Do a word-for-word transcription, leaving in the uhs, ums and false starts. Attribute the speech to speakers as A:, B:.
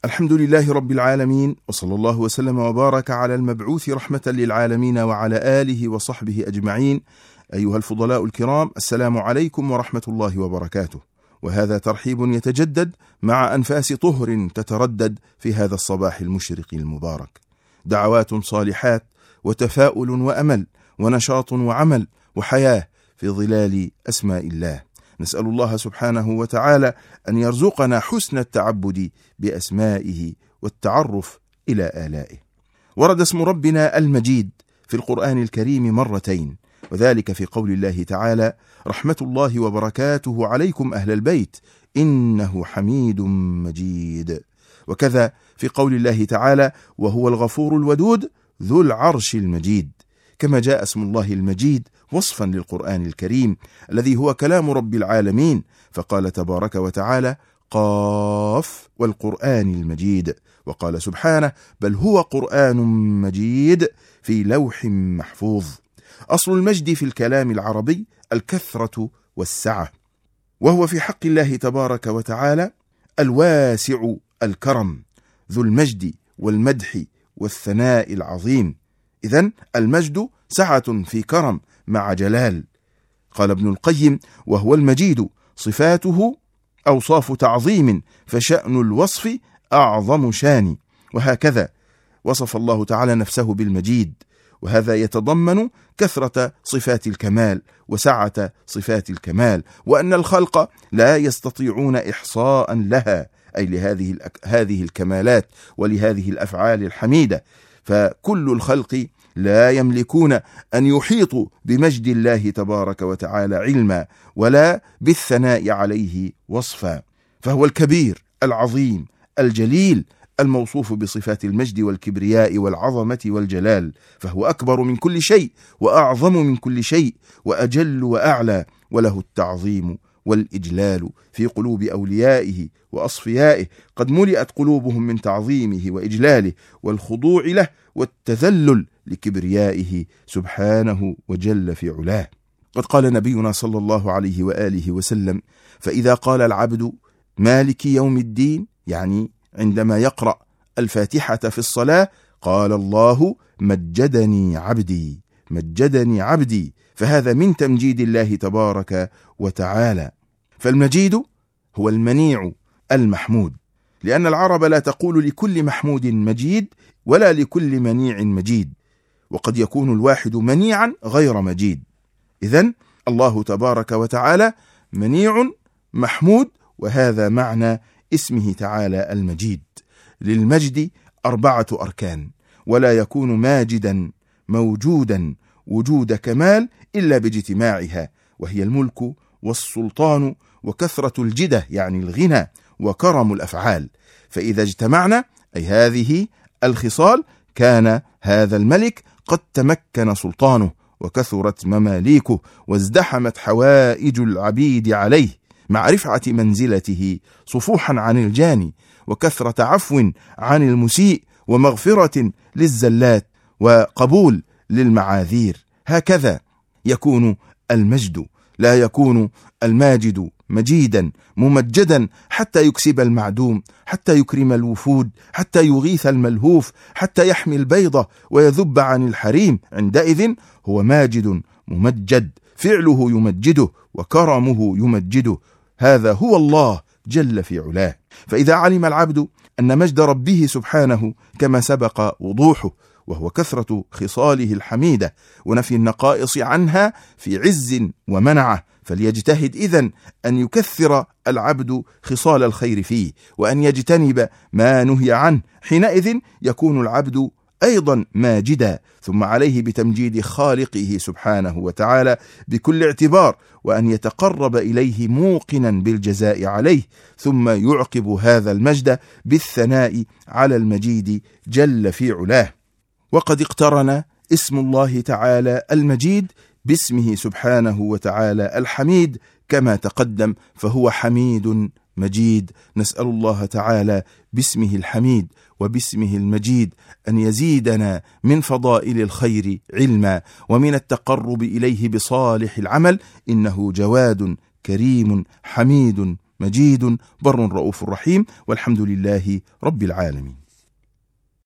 A: الحمد لله رب العالمين، وصلى الله وسلم وبارك على المبعوث رحمة للعالمين وعلى آله وصحبه أجمعين. أيها الفضلاء الكرام، السلام عليكم ورحمة الله وبركاته. وهذا ترحيب يتجدد مع أنفاس طهر تتردد في هذا الصباح المشرق المبارك. دعوات صالحات وتفاؤل وأمل ونشاط وعمل وحياة في ظلال أسماء الله. نسأل الله سبحانه وتعالى أن يرزقنا حسن التعبد بأسمائه والتعرف إلى آلائه. ورد اسم ربنا المجيد في القرآن الكريم مرتين، وذلك في قول الله تعالى: رحمة الله وبركاته عليكم أهل البيت إنه حميد مجيد. وكذا في قول الله تعالى: وهو الغفور الودود ذو العرش المجيد. كما جاء اسم الله المجيد وصفا للقرآن الكريم الذي هو كلام رب العالمين، فقال تبارك وتعالى: قاف والقرآن المجيد. وقال سبحانه: بل هو قرآن مجيد في لوح محفوظ. أصل المجد في الكلام العربي الكثرة والسعة، وهو في حق الله تبارك وتعالى الواسع الكرم ذو المجد والمدح والثناء العظيم. إذن المجد سعة في كرم مع جلال. قال ابن القيم: وهو المجيد صفاته أوصاف تعظيم، فشأن الوصف أعظم شان. وهكذا وصف الله تعالى نفسه بالمجيد، وهذا يتضمن كثرة صفات الكمال وسعة صفات الكمال، وأن الخلق لا يستطيعون إحصاء لها، أي لهذه هذه الكمالات ولهذه الأفعال الحميدة. فكل الخلق لا يملكون أن يحيطوا بمجد الله تبارك وتعالى علما، ولا بالثناء عليه وصفا. فهو الكبير العظيم الجليل الموصوف بصفات المجد والكبرياء والعظمة والجلال، فهو أكبر من كل شيء وأعظم من كل شيء وأجل وأعلى، وله التعظيم والإجلال في قلوب أوليائه وأصفيائه. قد ملئت قلوبهم من تعظيمه وإجلاله والخضوع له والتذلل لكبريائه سبحانه وجل في علاه. قد قال نبينا صلى الله عليه وآله وسلم: فإذا قال العبد مالك يوم الدين، يعني عندما يقرأ الفاتحة في الصلاة، قال الله: مجدني عبدي مجدني عبدي. فهذا من تمجيد الله تبارك وتعالى. فالمجيد هو المنيع المحمود، لأن العرب لا تقول لكل محمود مجيد ولا لكل منيع مجيد، وقد يكون الواحد منيعا غير مجيد. إذن الله تبارك وتعالى منيع محمود، وهذا معنى اسمه تعالى المجيد. للمجد أربعة أركان، ولا يكون ماجدا موجودا وجود كمال إلا باجتماعها، وهي الملك والسلطان وكثرة الجدة يعني الغنى وكرم الأفعال. فإذا اجتمعنا أي هذه الخصال كان هذا الملك قد تمكن سلطانه وكثرت مماليكه وازدحمت حوائج العبيد عليه، مع رفعة منزلته صفوحا عن الجاني وكثرة عفو عن المسيء ومغفرة للزلات وقبول للمعاذير. هكذا يكون المجد، لا يكون الماجد مجيدا ممجدا حتى يكسب المعدوم، حتى يكرم الوفود، حتى يغيث الملهوف، حتى يحمي البيضة ويذب عن الحريم. عندئذ هو ماجد ممجد، فعله يمجده وكرمه يمجده. هذا هو الله جل في علاه. فإذا علم العبد أن مجد ربه سبحانه كما سبق وضوحه، وهو كثرة خصاله الحميدة ونفي النقائص عنها في عز ومنعه، فليجتهد إذن أن يكثر العبد خصال الخير فيه، وأن يجتنب ما نهي عنه. حينئذ يكون العبد أيضا ماجدا. ثم عليه بتمجيد خالقه سبحانه وتعالى بكل اعتبار، وأن يتقرب إليه موقنا بالجزاء عليه، ثم يعقب هذا المجد بالثناء على المجيد جل في علاه. وقد اقترن اسم الله تعالى المجيد باسمه سبحانه وتعالى الحميد كما تقدم، فهو حميد مجيد. نسأل الله تعالى باسمه الحميد وباسمه المجيد أن يزيدنا من فضائل الخير علما، ومن التقرب إليه بصالح العمل، إنه جواد كريم حميد مجيد بر رؤوف رحيم، والحمد لله رب العالمين.